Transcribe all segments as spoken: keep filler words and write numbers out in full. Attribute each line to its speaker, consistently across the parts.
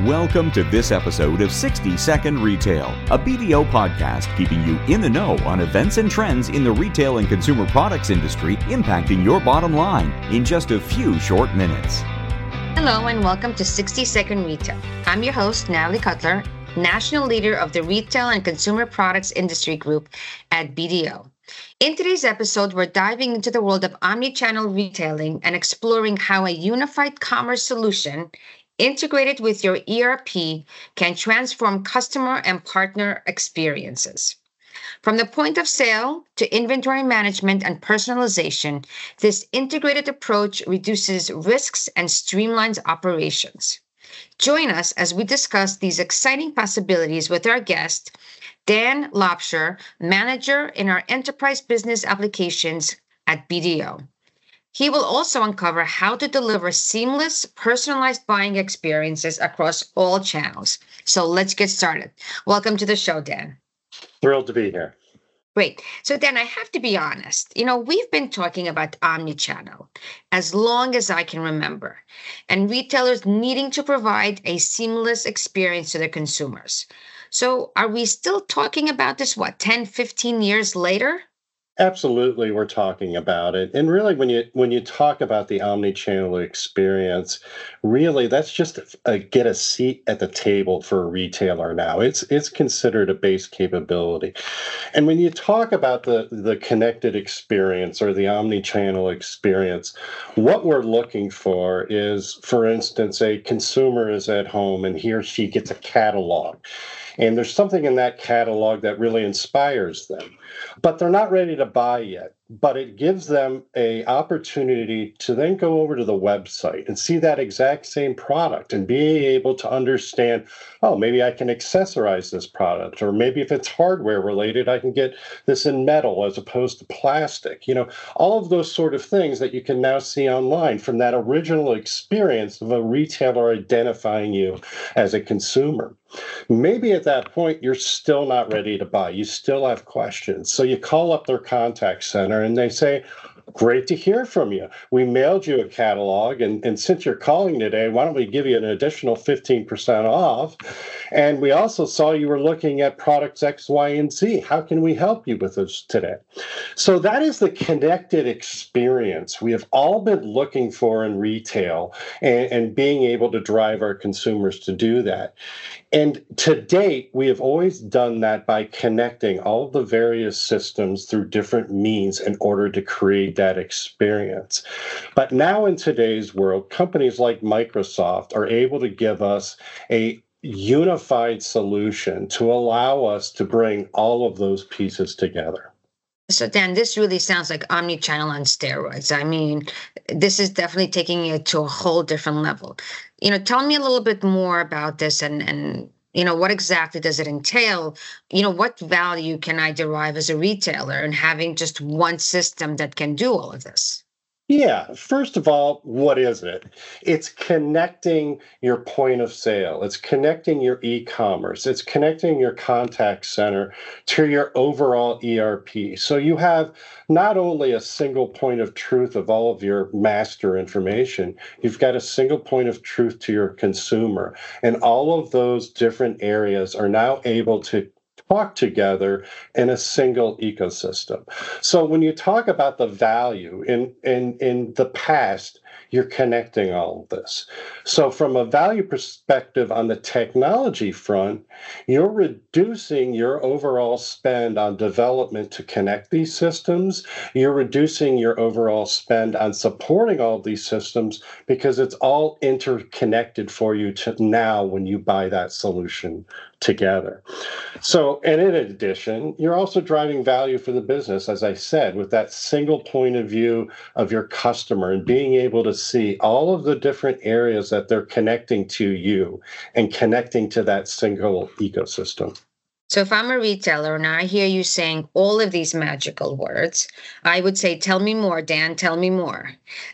Speaker 1: Welcome to this episode of sixty second Retail, a B D O podcast keeping you in the know on events and trends in the retail and consumer products industry impacting your bottom line in just a few short minutes.
Speaker 2: Hello and welcome to sixty second Retail. I'm your host, Natalie Cutler, National Leader of the Retail and Consumer Products Industry Group at B D O. In today's episode, we're diving into the world of omnichannel retailing and exploring how a unified commerce solution integrated with your E R P can transform customer and partner experiences. From the point of sale to inventory management and personalization, this integrated approach reduces risks and streamlines operations. Join us as we discuss these exciting possibilities with our guest, Dan Lobsher, Manager in our Enterprise Business Applications at B D O. He will also uncover how to deliver seamless, personalized buying experiences across all channels. So let's get started. Welcome to the show, Dan.
Speaker 3: Thrilled to be here.
Speaker 2: Great. So Dan, I have to be honest. You know, we've been talking about omnichannel as long as I can remember, and retailers needing to provide a seamless experience to their consumers. So are we still talking about this, what, ten, fifteen years later?
Speaker 3: Absolutely, we're talking about it. And really, when you when you talk about the omnichannel experience, really that's just a, get a seat at the table for a retailer now. It's it's considered a base capability. And when you talk about the, the connected experience or the omnichannel experience, what we're looking for is, for instance, a consumer is at home and he or she gets a catalog. And there's something in that catalog that really inspires them, but they're not ready to buy yet. But it gives them an opportunity to then go over to the website and see that exact same product and be able to understand, oh, maybe I can accessorize this product, or maybe if it's hardware related, I can get this in metal as opposed to plastic. You know, all of those sort of things that you can now see online from that original experience of a retailer identifying you as a consumer. Maybe at that point, you're still not ready to buy. You still have questions. So you call up their contact center and they say, great to hear from you. We mailed you a catalog, and, and since you're calling today, why don't we give you an additional fifteen percent off? And we also saw you were looking at products X, Y, and Z. How can we help you with this today? So that is the connected experience we have all been looking for in retail, and, and being able to drive our consumers to do that. And to date, we have always done that by connecting all of the various systems through different means in order to create that experience. But now in today's world, companies like Microsoft are able to give us a unified solution to allow us to bring all of those pieces together.
Speaker 2: So Dan, this really sounds like omnichannel on steroids. I mean, this is definitely taking it to a whole different level. You know, tell me a little bit more about this and, and you know, what exactly does it entail? You know, what value can I derive as a retailer in having just one system that can do all of this?
Speaker 3: Yeah, first of all, what is it? It's connecting your point of sale. It's connecting your e-commerce. It's connecting your contact center to your overall E R P. So you have not only a single point of truth of all of your master information, you've got a single point of truth to your consumer. And all of those different areas are now able to talk together in a single ecosystem. So when you talk about the value in, in, in the past, you're connecting all of this. So from a value perspective on the technology front, you're reducing your overall spend on development to connect these systems. You're reducing your overall spend on supporting all of these systems because it's all interconnected for you to now when you buy that solution together. So, and in addition, you're also driving value for the business, as I said, with that single point of view of your customer and being able to see all of the different areas that they're connecting to you and connecting to that single ecosystem.
Speaker 2: So if I'm a retailer and I hear you saying all of these magical words, I would say, tell me more, Dan, tell me more.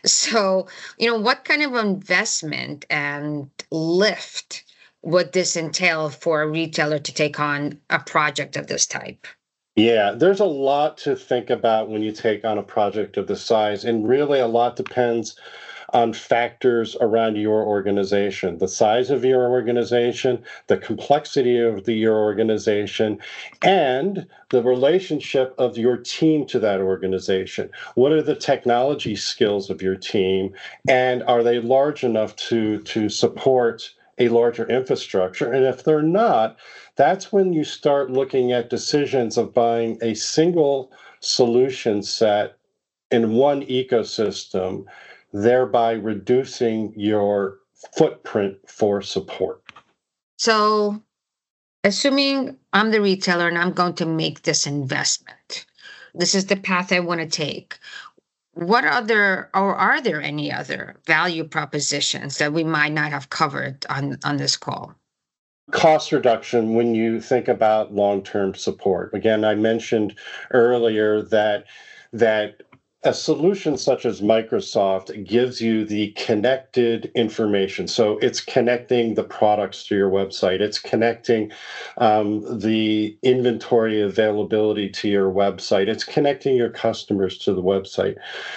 Speaker 2: So, you know, what kind of investment and lift would this entail for a retailer to take on a project of this type?
Speaker 3: Yeah, there's a lot to think about when you take on a project of this size, and really a lot depends on factors around your organization, the size of your organization, the complexity of the, your organization, and the relationship of your team to that organization. What are the technology skills of your team, and are they large enough to, to support a larger infrastructure? And if they're not, that's when you start looking at decisions of buying a single solution set in one ecosystem, thereby reducing your footprint for support.
Speaker 2: So, assuming I'm the retailer and I'm going to make this investment, this is the path I want to take. What other, or are there any other value propositions that we might not have covered on, on this call?
Speaker 3: Cost reduction when you think about long-term support. Again, I mentioned earlier that that a solution such as Microsoft gives you the connected information. So it's connecting the products to your website. It's connecting um, the inventory availability to your website. It's connecting your customers to the website.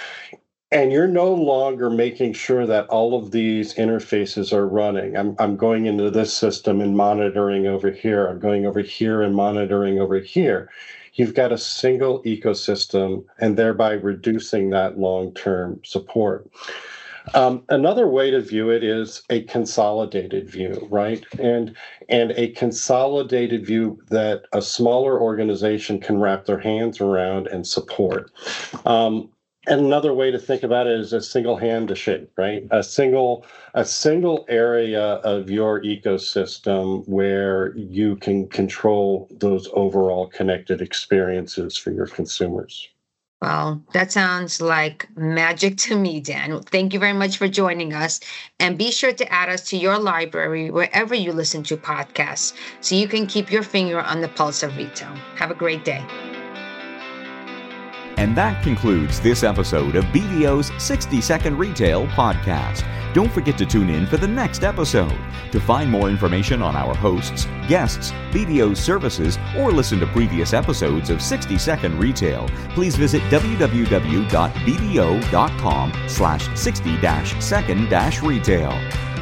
Speaker 3: And you're no longer making sure that all of these interfaces are running. I'm, I'm going into this system and monitoring over here. I'm going over here and monitoring over here. You've got a single ecosystem and thereby reducing that long-term support. Um, another way to view it is a consolidated view, right? And, and a consolidated view that a smaller organization can wrap their hands around and support. Um, And another way to think about it is a single hand to shake, right? A single, a single area of your ecosystem where you can control those overall connected experiences for your consumers.
Speaker 2: Well, that sounds like magic to me, Dan. Thank you very much for joining us. And be sure to add us to your library wherever you listen to podcasts so you can keep your finger on the pulse of retail. Have a great day.
Speaker 1: And that concludes this episode of B D O's sixty second Retail Podcast. Don't forget to tune in for the next episode. To find more information on our hosts, guests, B D O's services, or listen to previous episodes of sixty second Retail, please visit w w w dot b d o dot com slash sixty second retail.